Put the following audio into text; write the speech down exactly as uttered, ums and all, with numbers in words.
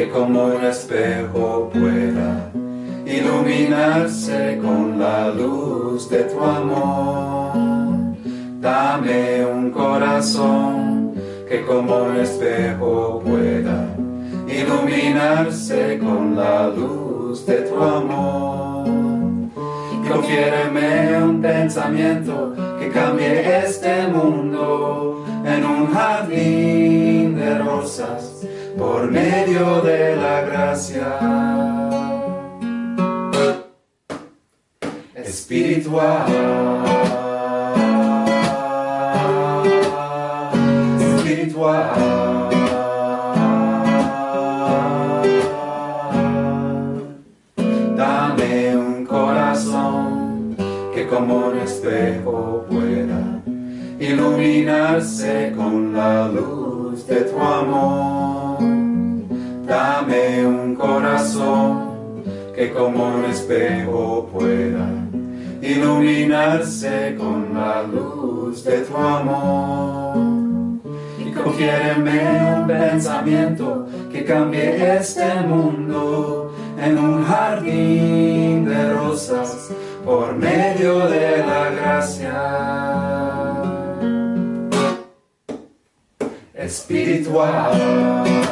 que como un espejo pueda iluminarse con la luz de tu amor. Dame un corazón que como un espejo pueda iluminarse con la luz de tu amor. Y confiéreme un pensamiento que cambie este mundo en un jardín de rosas por medio de la gracia espiritual. Espiritual. Dame un corazón que como un espejo pueda iluminarse con la luz de tu amor. Dame un corazón que como un espejo pueda iluminarse con la luz de tu amor. Y confiéreme un pensamiento que cambie este mundo en un jardín de rosas por medio de la gracia espiritual.